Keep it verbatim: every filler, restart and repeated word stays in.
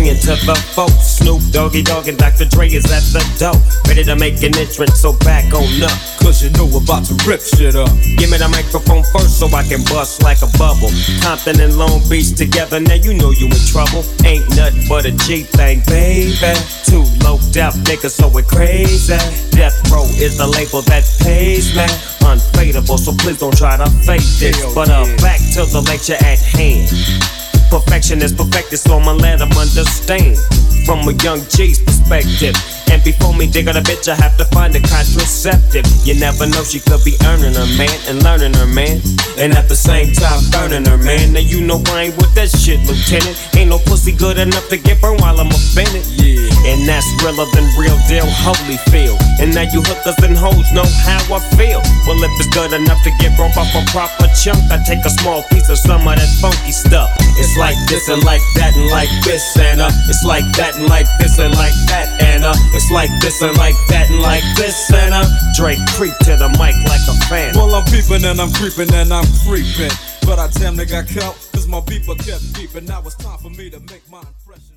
bringing to the folks. Snoop Doggy Dogg and Doctor Dre is at the door, ready to make an entrance, so back on up. Cause you know we're about to rip shit up. Give me the microphone first so I can bust like a bubble. Compton and Long Beach together, now you know you in trouble. Ain't nothing but a G thing, baby. Too low death niggas, so it crazy. Death Row is the label that pays me. Unfadable, so please don't try to fake this. But uh, back to the lecture at hand. Perfection is perfected, so I'ma let them understand from a young G's perspective. And before me dig on a bitch, I have to find a contraceptive. You never know, she could be earning her man and learning her man, and at the same time burning her man. Now you know I ain't with that shit, Lieutenant. Ain't no pussy good enough to get burned while I'm offended. Yeah, and that's realer than real deal, Holyfield. And now you hookers and hoes know how I feel. Well, if it's good enough to get broke off a proper chunk, I take a small piece of some of that funky stuff. It's like this and like that and like this and uh, it's like that and like this and like that and uh, it's like this and like that and like this and uh, Drake creep to the mic like a fan. Well, I'm peeping and I'm creeping and I'm creeping, but I damn near got caught, cause my beeper kept beeping. Now it's time for me to make my impression.